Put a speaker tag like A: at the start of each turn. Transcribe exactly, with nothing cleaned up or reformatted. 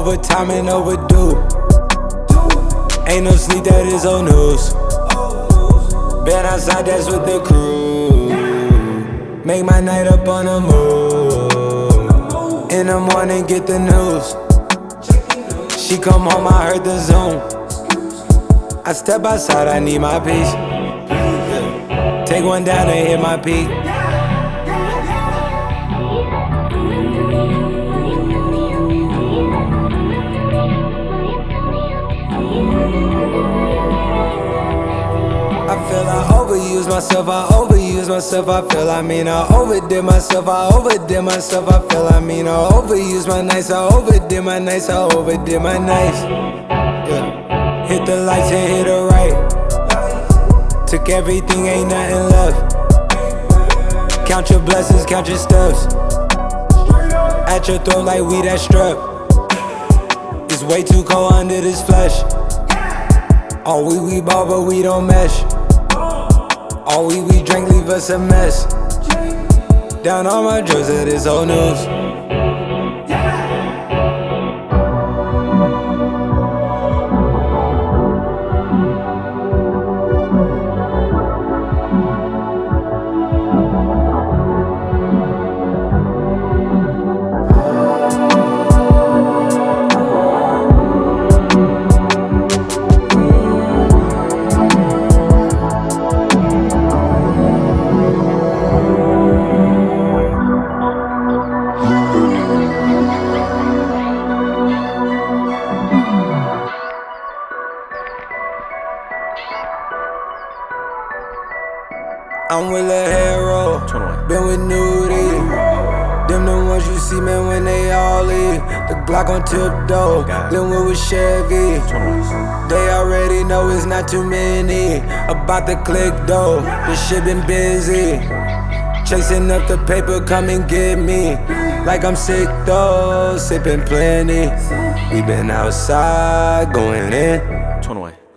A: overtime and overdue. Ain't no sleep, that is old news. Been outside, that's with the crew. Make my night up on the move. In the morning, get the news. She come home, I heard the Zoom. I step outside, I need my peace. Take one down and hit my peak. I feel I overuse myself, I overuse myself. I feel I mean I overdid myself, I overdid myself. I feel I mean I overuse my nights, I overdid my nights, I overdid my nights. Yeah. Hit the lights and hit the right. Took everything, ain't nothing left. Count your blessings, count your steps. At your throat like we that strep. It's way too cold under this flesh. All we we ball but we don't mesh. All we we drink leave us a mess. Down on my drugs, that is old news. I'm with a hero, been with Nudie. Them the ones you see, man, when they all leave. The Glock on tiptoe, then we with Chevy. They already know it's not too many. About to click though, this shit been busy. Chasing up the paper, come and get me. Like I'm sick though, sipping plenty. We been outside, going in.